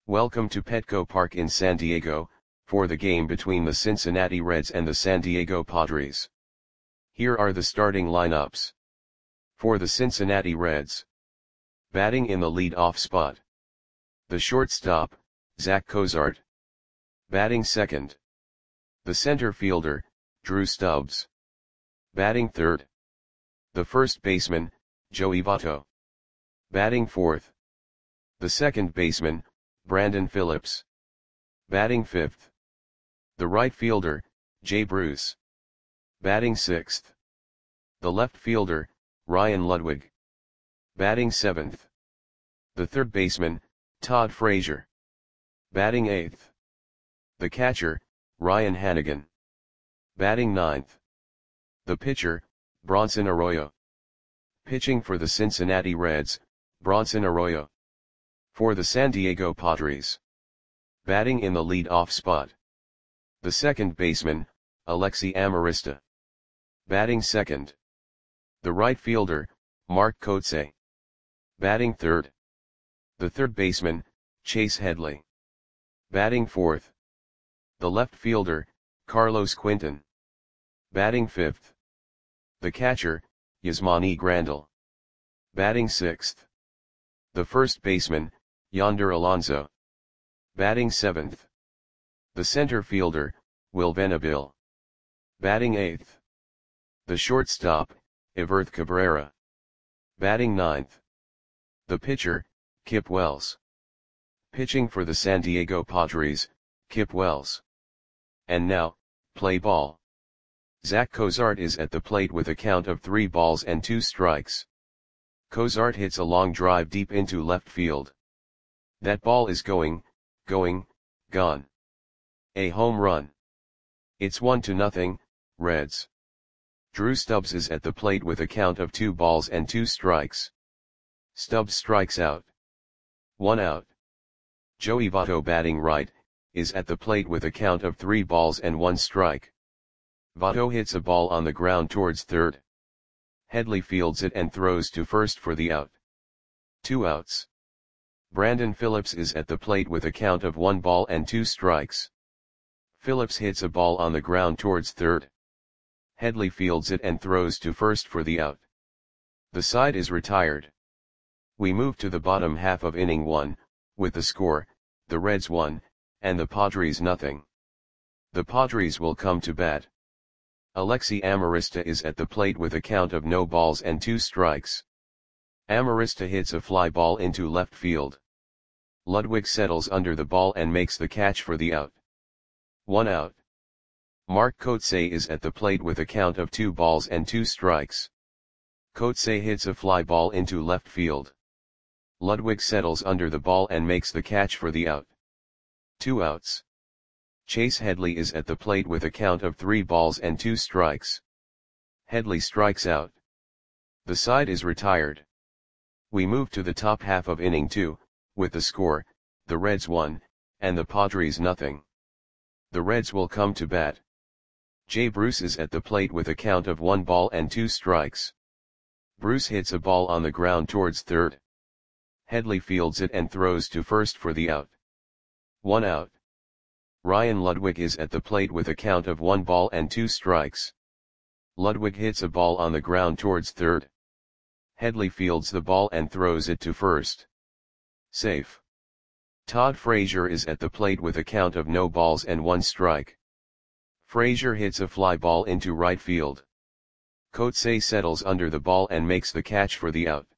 Welcome to Petco Park in San Diego, for the game between the Cincinnati Reds and the San Diego Padres. Here are the starting lineups. For the Cincinnati Reds. Batting in the lead-off spot. The shortstop, Zach Cozart. Batting second. The center fielder, Drew Stubbs. Batting third. The first baseman, Joey Votto. Batting fourth. The second baseman, Brandon Phillips. Batting fifth. The right fielder, Jay Bruce. Batting sixth. The left fielder, Ryan Ludwig. Batting seventh. The third baseman, Todd Frazier. Batting eighth. The catcher, Ryan Hanigan. Batting ninth. The pitcher, Bronson Arroyo. Pitching for the Cincinnati Reds, Bronson Arroyo. For the San Diego Padres. Batting in the lead-off spot. The second baseman, Alexi Amarista. Batting second. The right fielder, Mark Kotsay. Batting third. The third baseman, Chase Headley. Batting fourth. The left fielder, Carlos Quinton. Batting fifth. The catcher, Yasmani Grandal. Batting sixth. The first baseman, Yonder Alonso. Batting seventh. The center fielder, Will Venable. Batting eighth. The shortstop, Everth Cabrera. Batting ninth. The pitcher, Kip Wells. Pitching for the San Diego Padres, Kip Wells. And now, play ball. Zach Cozart is at the plate with a count of 3 balls and 2 strikes. Cozart hits a long drive deep into left field. That ball is gone. A home run. It's 1-0, Reds. Drew Stubbs is at the plate with a count of 2 balls and 2 strikes. Stubbs strikes out. 1 out. Joey Votto, batting right, is at the plate with a count of 3 balls and 1 strike. Votto hits a ball on the ground towards third. Headley fields it and throws to first for the out. 2 outs. Brandon Phillips is at the plate with a count of 1 ball and 2 strikes. Phillips hits a ball on the ground towards third. Headley fields it and throws to first for the out. The side is retired. We move to the bottom half of inning 1, with the score, the Reds 1, and the Padres 0. The Padres will come to bat. Alexi Amarista is at the plate with a count of no balls and 2 strikes. Amarista hits a fly ball into left field. Ludwig settles under the ball and makes the catch for the out. 1 out. Mark Kotsay is at the plate with a count of 2 balls and 2 strikes. Kotsay hits a fly ball into left field. Ludwig settles under the ball and makes the catch for the out. 2 outs. Chase Headley is at the plate with a count of 3 balls and 2 strikes. Headley strikes out. The side is retired. We move to the top half of inning 2, with the score, the Reds 1, and the Padres 0. The Reds will come to bat. Jay Bruce is at the plate with a count of 1 ball and 2 strikes. Bruce hits a ball on the ground towards third. Headley fields it and throws to first for the out. 1 out. Ryan Ludwig is at the plate with a count of 1 ball and 2 strikes. Ludwig hits a ball on the ground towards third. Headley fields the ball and throws it to first. Safe. Todd Frazier is at the plate with a count of no balls and 1 strike. Frazier hits a fly ball into right field. Kotsay settles under the ball and makes the catch for the out.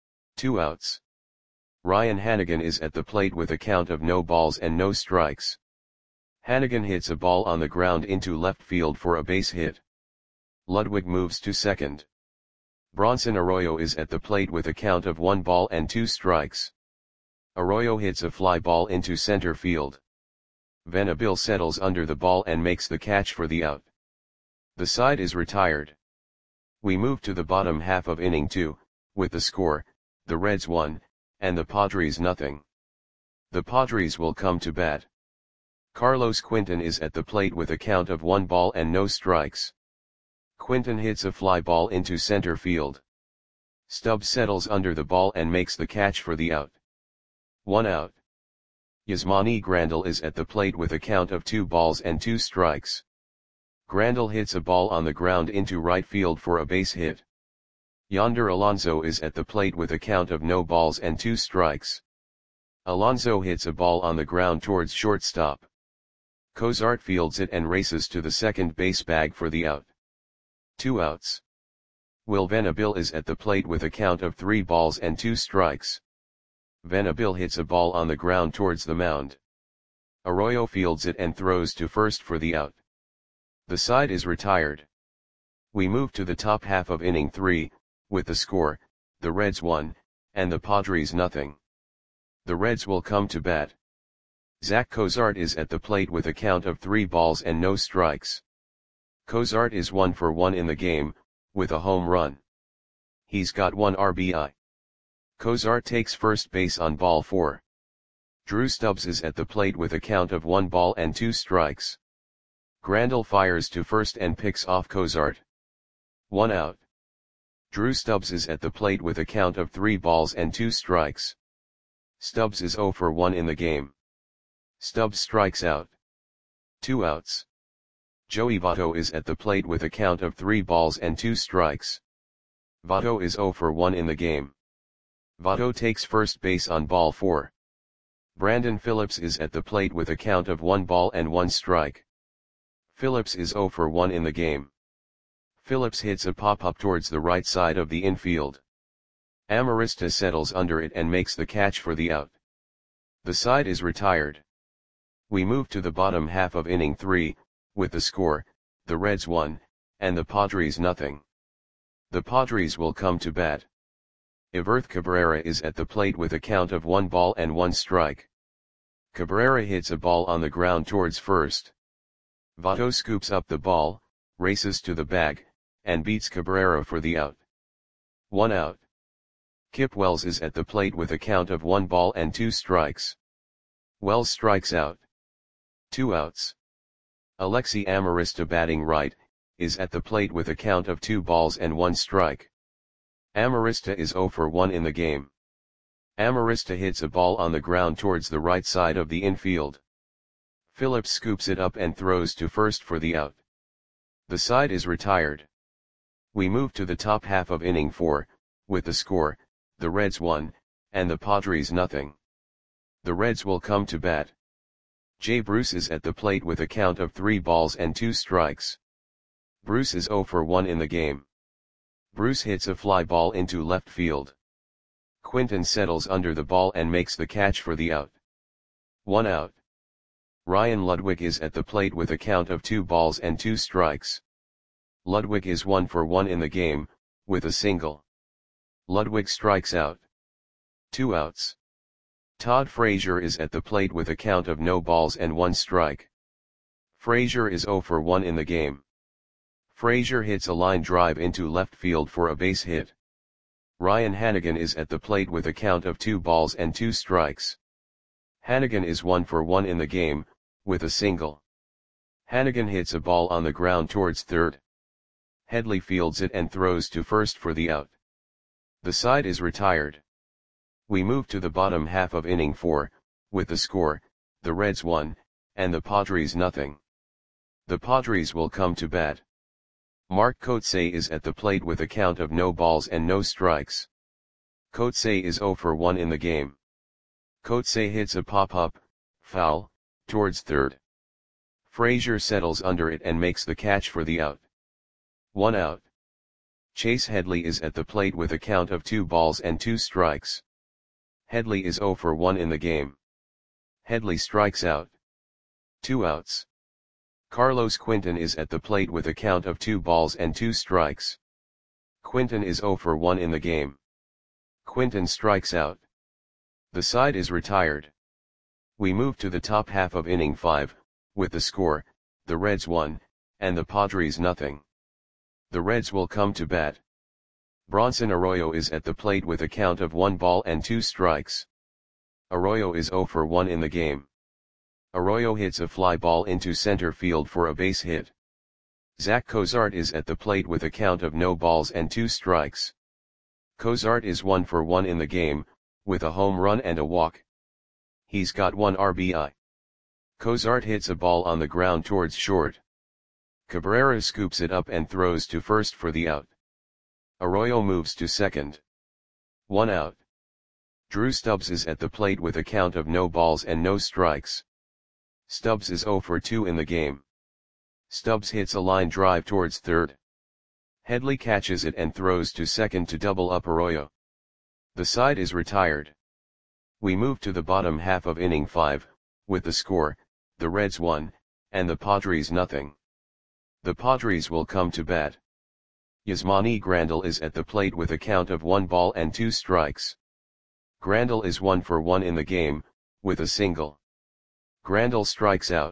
2 outs. Ryan Hanigan is at the plate with a count of no balls and no strikes. Hanigan hits a ball on the ground into left field for a base hit. Ludwig moves to second. Bronson Arroyo is at the plate with a count of 1 ball and 2 strikes. Arroyo hits a fly ball into center field. Venable settles under the ball and makes the catch for the out. The side is retired. We move to the bottom half of inning 2, with the score, the Reds 1, and the Padres 0. The Padres will come to bat. Carlos Quinton is at the plate with a count of 1 ball and no strikes. Quinton hits a fly ball into center field. Stubbs settles under the ball and makes the catch for the out. 1 out. Yasmani Grandal is at the plate with a count of 2 balls and 2 strikes. Grandal hits a ball on the ground into right field for a base hit. Yonder Alonso is at the plate with a count of no balls and 2 strikes. Alonso hits a ball on the ground towards shortstop. Cozart fields it and races to the second base bag for the out. 2 outs. Will Venabil is at the plate with a count of 3 balls and 2 strikes. Venabil hits a ball on the ground towards the mound. Arroyo fields it and throws to first for the out. The side is retired. We move to the top half of inning 3, with the score, the Reds 1, and the Padres nothing. The Reds will come to bat. Zach Cozart is at the plate with a count of 3 balls and no strikes. Cozart is 1 for 1 in the game, with a home run. He's got 1 RBI. Cozart takes first base on ball 4. Drew Stubbs is at the plate with a count of 1 ball and 2 strikes. Grandal fires to first and picks off Cozart. 1 out. Drew Stubbs is at the plate with a count of 3 balls and 2 strikes. Stubbs is 0 for 1 in the game. Stubbs strikes out. 2 outs. Joey Votto is at the plate with a count of 3 balls and 2 strikes. Votto is 0 for 1 in the game. Votto takes first base on ball 4. Brandon Phillips is at the plate with a count of 1 ball and 1 strike. Phillips is 0 for 1 in the game. Phillips hits a pop-up towards the right side of the infield. Amarista settles under it and makes the catch for the out. The side is retired. We move to the bottom half of inning 3, with the score, the Reds 1, and the Padres nothing. The Padres will come to bat. Everth Cabrera is at the plate with a count of 1 ball and 1 strike. Cabrera hits a ball on the ground towards first. Votto scoops up the ball, races to the bag, and beats Cabrera for the out. 1 out. Kip Wells is at the plate with a count of 1 ball and 2 strikes. Wells strikes out. 2 outs. Alexi Amarista batting right, is at the plate with a count of 2 balls and 1 strike. Amarista is 0 for 1 in the game. Amarista hits a ball on the ground towards the right side of the infield. Phillips scoops it up and throws to first for the out. The side is retired. We move to the top half of inning 4, with the score, the Reds 1, and the Padres nothing. The Reds will come to bat. Jay Bruce is at the plate with a count of 3 balls and 2 strikes. Bruce is 0 for 1 in the game. Bruce hits a fly ball into left field. Quinton settles under the ball and makes the catch for the out. 1 out. Ryan Ludwig is at the plate with a count of 2 balls and 2 strikes. Ludwig is 1 for 1 in the game, with a single. Ludwig strikes out. 2 outs. Todd Frazier is at the plate with a count of no balls and 1 strike. Frazier is 0 for 1 in the game. Frazier hits a line drive into left field for a base hit. Ryan Hanigan is at the plate with a count of 2 balls and 2 strikes. Hanigan is 1 for 1 in the game, with a single. Hanigan hits a ball on the ground towards third. Headley fields it and throws to first for the out. The side is retired. We move to the bottom half of inning 4, with the score, the Reds 1, and the Padres nothing. The Padres will come to bat. Mark Kotsay is at the plate with a count of no balls and no strikes. Kotsay is 0 for 1 in the game. Kotsay hits a pop-up, foul, towards third. Frazier settles under it and makes the catch for the out. 1 out. Chase Headley is at the plate with a count of 2 balls and 2 strikes. Headley is 0 for 1 in the game. Headley strikes out. 2 outs. Carlos Quinton is at the plate with a count of 2 balls and 2 strikes. Quinton is 0 for 1 in the game. Quinton strikes out. The side is retired. We move to the top half of inning 5, with the score, the Reds 1, and the Padres nothing. The Reds will come to bat. Bronson Arroyo is at the plate with a count of 1 ball and 2 strikes. Arroyo is 0 for 1 in the game. Arroyo hits a fly ball into center field for a base hit. Zach Cozart is at the plate with a count of no balls and 2 strikes. Cozart is 1 for 1 in the game, with a home run and a walk. he's got 1 RBI. Cozart hits a ball on the ground towards short. Cabrera scoops it up and throws to first for the out. Arroyo moves to second. 1 out. Drew Stubbs is at the plate with a count of no balls and no strikes. Stubbs is 0 for 2 in the game. Stubbs hits a line drive towards third. Headley catches it and throws to second to double up Arroyo. The side is retired. We move to the bottom half of inning 5, with the score, the Reds 1, and the Padres nothing. The Padres will come to bat. Yasmani Grandal is at the plate with a count of 1 ball and 2 strikes. Grandal is 1 for 1 in the game, with a single. Grandal strikes out.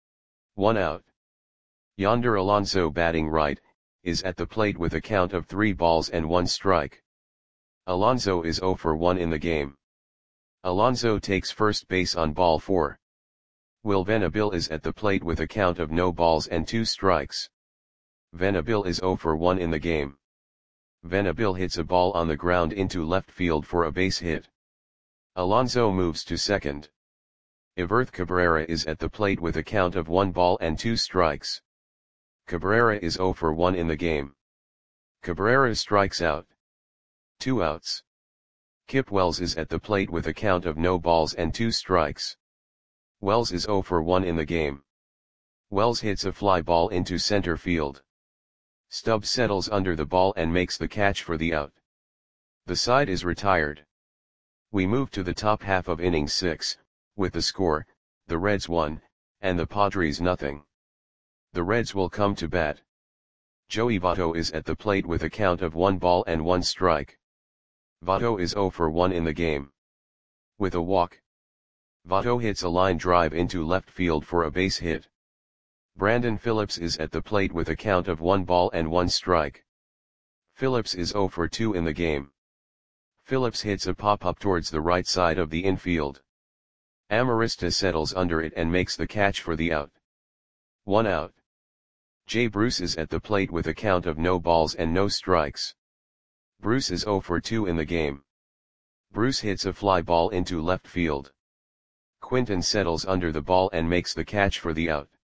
1 out. Yonder Alonso batting right, is at the plate with a count of 3 balls and 1 strike. Alonso is 0 for 1 in the game. Alonso takes first base on ball 4. Will Venable is at the plate with a count of no balls and 2 strikes. Venable is 0 for 1 in the game. Venable hits a ball on the ground into left field for a base hit. Alonso moves to second. Iverth Cabrera is at the plate with a count of 1 ball and 2 strikes. Cabrera is 0 for 1 in the game. Cabrera strikes out. 2 outs. Kip Wells is at the plate with a count of no balls and 2 strikes. Wells is 0 for 1 in the game. Wells hits a fly ball into center field. Stubbs settles under the ball and makes the catch for the out. The side is retired. We move to the top half of inning 6, with the score, the Reds 1, and the Padres nothing. The Reds will come to bat. Joey Votto is at the plate with a count of 1 ball and 1 strike. Votto is 0 for 1 in the game. With a walk. Votto hits a line drive into left field for a base hit. Brandon Phillips is at the plate with a count of 1 ball and 1 strike. Phillips is 0 for 2 in the game. Phillips hits a pop-up towards the right side of the infield. Amarista settles under it and makes the catch for the out. 1 out. Jay Bruce is at the plate with a count of no balls and no strikes. Bruce is 0 for 2 in the game. Bruce hits a fly ball into left field. Quinton settles under the ball and makes the catch for the out.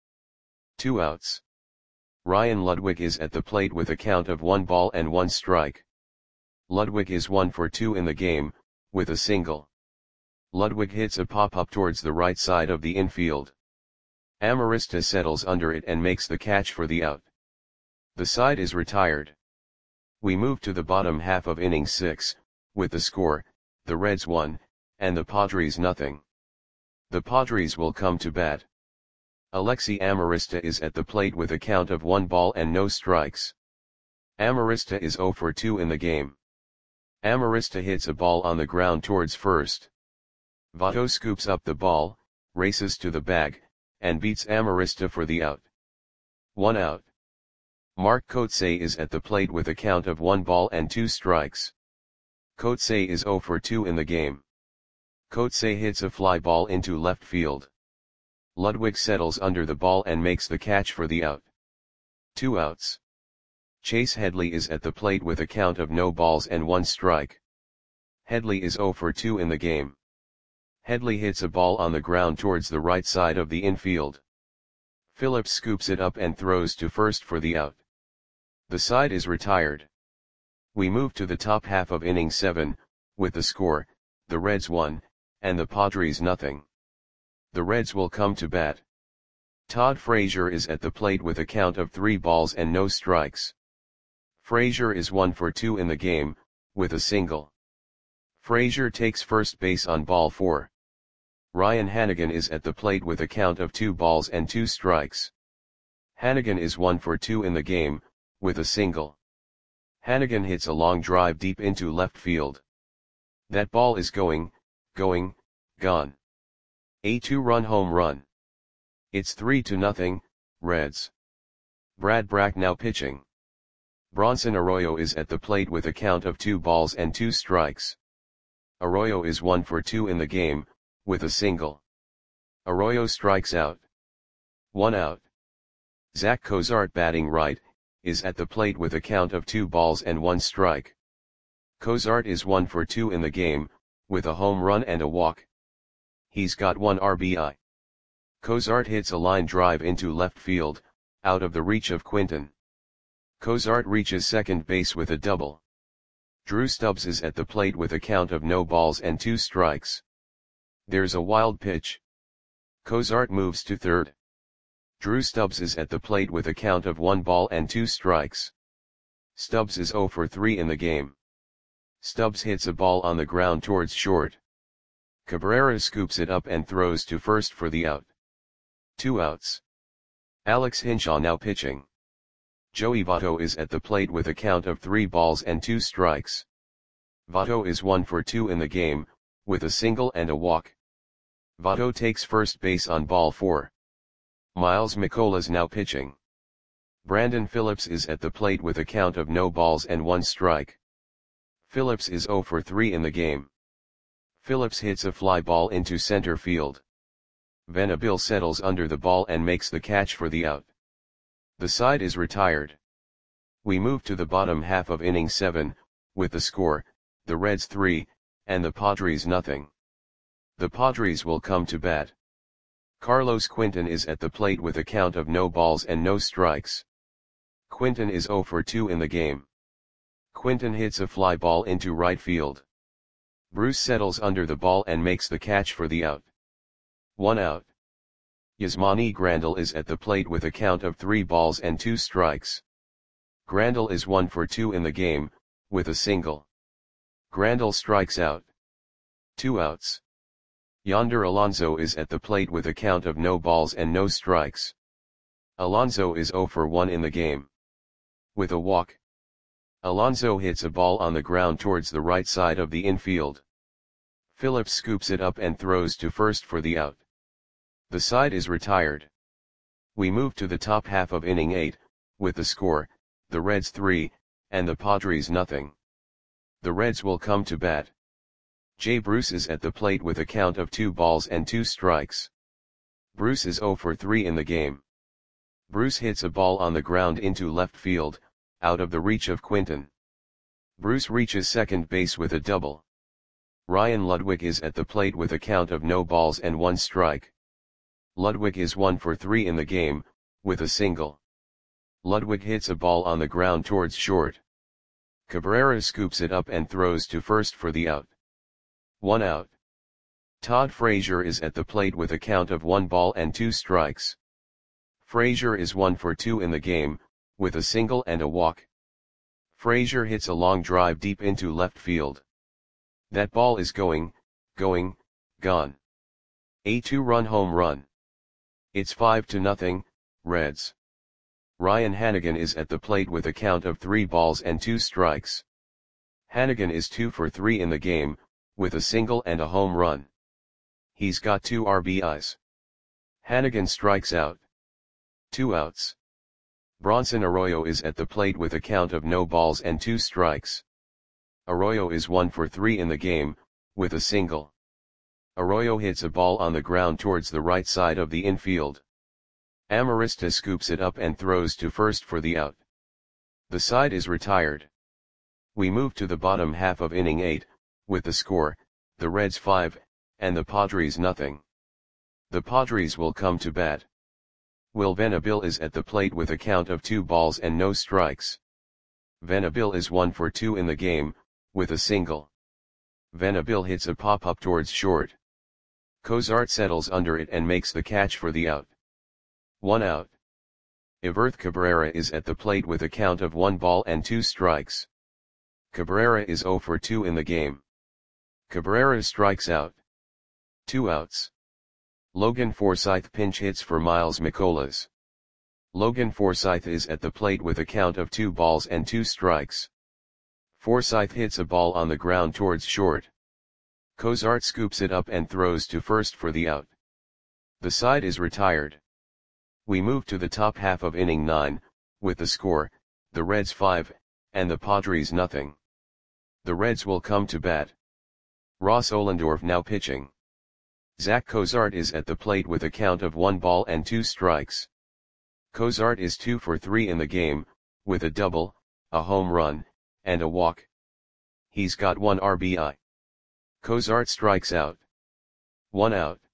2 outs. Ryan Ludwig is at the plate with a count of 1 ball and 1 strike. Ludwig is 1 for 2 in the game, with a single. Ludwig hits a pop-up towards the right side of the infield. Amarista settles under it and makes the catch for the out. The side is retired. We move to the bottom half of inning 6, with the score, the Reds 1, and the Padres nothing. The Padres will come to bat. Alexi Amarista is at the plate with a count of 1 ball and no strikes. Amarista is 0 for 2 in the game. Amarista hits a ball on the ground towards first. Votto scoops up the ball, races to the bag, and beats Amarista for the out. 1 out. Mark Kotsay is at the plate with a count of 1 ball and 2 strikes. Kotsay is 0 for 2 in the game. Kotsay hits a fly ball into left field. Ludwig settles under the ball and makes the catch for the out. 2 outs. Chase Headley is at the plate with a count of no balls and 1 strike. Headley is 0 for 2 in the game. Headley hits a ball on the ground towards the right side of the infield. Phillips scoops it up and throws to first for the out. The side is retired. We move to the top half of inning 7, with the score, the Reds 1, and the Padres nothing. The Reds will come to bat. Todd Frazier is at the plate with a count of 3 balls and no strikes. Frazier is 1 for 2 in the game, with a single. Frazier takes first base on ball 4. Ryan Hannigan is at the plate with a count of 2 balls and 2 strikes. Hannigan is 1 for 2 in the game, with a single. Hannigan hits a long drive deep into left field. That ball is gone. A 2-run home run. It's 3-0, Reds. Brad Brach now pitching. Bronson Arroyo is at the plate with a count of 2 balls and 2 strikes. Arroyo is 1 for 2 in the game, with a single. Arroyo strikes out. 1 out. Zach Cozart batting right, is at the plate with a count of 2 balls and 1 strike. Cozart is 1 for 2 in the game, with a home run and a walk. He's got 1 RBI. Cozart hits a line drive into left field, out of the reach of Quinton. Cozart reaches second base with a double. Drew Stubbs is at the plate with a count of no balls and 2 strikes. There's a wild pitch. Cozart moves to third. Drew Stubbs is at the plate with a count of 1 ball and 2 strikes. Stubbs is 0 for 3 in the game. Stubbs hits a ball on the ground towards short. Cabrera scoops it up and throws to first for the out. 2 outs. Alex Hinshaw now pitching. Joey Votto is at the plate with a count of 3 balls and 2 strikes. Votto is 1 for 2 in the game, with a single and a walk. Votto takes first base on ball 4. Miles Mikolas now pitching. Brandon Phillips is at the plate with a count of no balls and 1 strike. Phillips is 0 for 3 in the game. Phillips hits a fly ball into center field. Venable settles under the ball and makes the catch for the out. The side is retired. We move to the bottom half of inning 7, with the score, the Reds 3, and the Padres nothing. The Padres will come to bat. Carlos Quinton is at the plate with a count of no balls and no strikes. Quinton is 0 for 2 in the game. Quinton hits a fly ball into right field. Bruce settles under the ball and makes the catch for the out. 1 out. Yasmani Grandal is at the plate with a count of 3 balls and 2 strikes. Grandal is 1 for 2 in the game, with a single. Grandal strikes out. 2 outs. Yonder Alonso is at the plate with a count of no balls and no strikes. Alonso is 0 for 1 in the game. With a walk. Alonso hits a ball on the ground towards the right side of the infield. Phillips scoops it up and throws to first for the out. The side is retired. We move to the top half of inning 8, with the score, the Reds 3, and the Padres nothing. The Reds will come to bat. Jay Bruce is at the plate with a count of 2 balls and 2 strikes. Bruce is 0 for 3 in the game. Bruce hits a ball on the ground into left field, out of the reach of Quinton. Bruce reaches second base with a double. Ryan Ludwig is at the plate with a count of no balls and 1 strike. Ludwig is 1 for 3 in the game, with a single. Ludwig hits a ball on the ground towards short. Cabrera scoops it up and throws to first for the out. 1 out. Todd Frazier is at the plate with a count of 1 ball and 2 strikes. Frazier is 1 for 2 in the game, with a single and a walk. Frazier hits a long drive deep into left field. That ball is gone. A 2-run home run. It's 5-0, Reds. Ryan Hanigan is at the plate with a count of 3 balls and 2 strikes. Hanigan is 2 for 3 in the game, with a single and a home run. He's got 2 RBIs. Hanigan strikes out. 2 outs. Bronson Arroyo is at the plate with a count of no balls and 2 strikes. Arroyo is 1 for 3 in the game, with a single. Arroyo hits a ball on the ground towards the right side of the infield. Amarista scoops it up and throws to first for the out. The side is retired. We move to the bottom half of inning 8, with the score, the Reds 5, and the Padres nothing. The Padres will come to bat. Will Venable is at the plate with a count of 2 balls and no strikes. Venable is 1 for 2 in the game, with a single. Venable hits a pop-up towards short. Cozart settles under it and makes the catch for the out. 1 out. Everth Cabrera is at the plate with a count of 1 ball and 2 strikes. Cabrera is 0 for 2 in the game. Cabrera strikes out. 2 outs. Logan Forsythe pinch hits for Miles Mikolas. Logan Forsythe is at the plate with a count of 2 balls and 2 strikes. Forsythe hits a ball on the ground towards short. Cozart scoops it up and throws to first for the out. The side is retired. We move to the top half of inning 9, with the score, the Reds 5, and the Padres nothing. The Reds will come to bat. Ross Ohlendorf now pitching. Zach Cozart is at the plate with a count of 1 ball and 2 strikes. Cozart is 2 for 3 in the game, with a double, a home run, and a walk. He's got 1 RBI. Cozart strikes out. 1 out.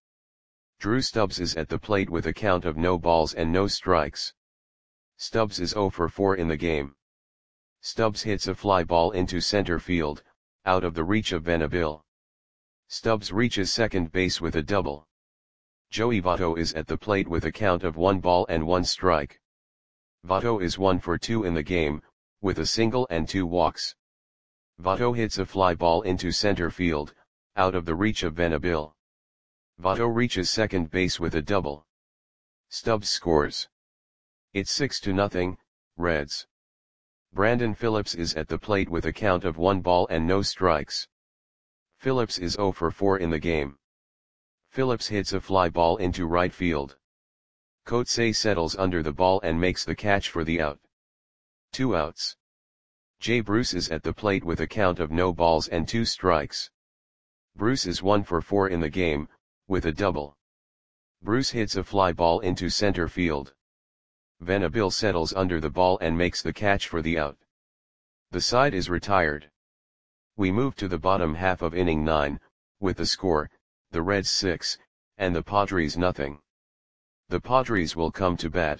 Drew Stubbs is at the plate with a count of no balls and no strikes. Stubbs is 0 for 4 in the game. Stubbs hits a fly ball into center field, out of the reach of Venable. Stubbs reaches second base with a double. Joey Votto is at the plate with a count of 1 ball and 1 strike. Votto is 1 for 2 in the game, with a single and 2 walks. Votto hits a fly ball into center field, out of the reach of Venable. Votto reaches second base with a double. Stubbs scores. It's 6-0, Reds. Brandon Phillips is at the plate with a count of 1 ball and no strikes. Phillips is 0 for 4 in the game. Phillips hits a fly ball into right field. Kotsay settles under the ball and makes the catch for the out. 2 outs. Jay Bruce is at the plate with a count of no balls and 2 strikes. Bruce is 1 for 4 in the game, with a double. Bruce hits a fly ball into center field. Venable settles under the ball and makes the catch for the out. The side is retired. We move to the bottom half of inning 9, with the score, the Reds 6, and the Padres nothing. The Padres will come to bat.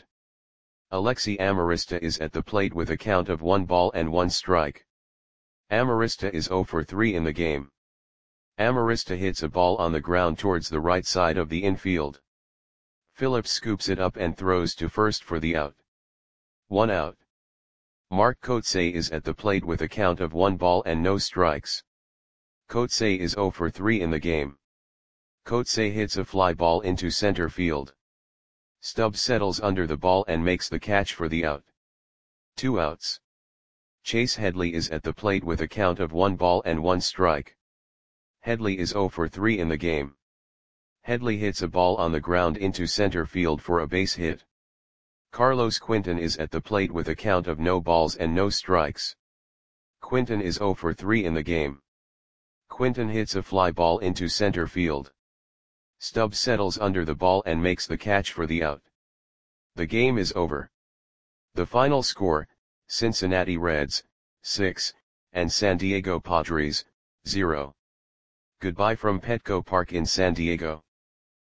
Alexi Amarista is at the plate with a count of 1 ball and 1 strike. Amarista is 0 for 3 in the game. Amarista hits a ball on the ground towards the right side of the infield. Phillips scoops it up and throws to first for the out. 1 out. Mark Kotsay is at the plate with a count of 1 ball and no strikes. Kotsay is 0 for 3 in the game. Kotsay hits a fly ball into center field. Stubbs settles under the ball and makes the catch for the out. 2 outs. Chase Headley is at the plate with a count of 1 ball and 1 strike. Headley is 0 for 3 in the game. Headley hits a ball on the ground into center field for a base hit. Carlos Quinton is at the plate with a count of no balls and no strikes. Quinton is 0 for 3 in the game. Quinton hits a fly ball into center field. Stubbs settles under the ball and makes the catch for the out. The game is over. The final score, Cincinnati Reds, 6, and San Diego Padres, 0. Goodbye from Petco Park in San Diego.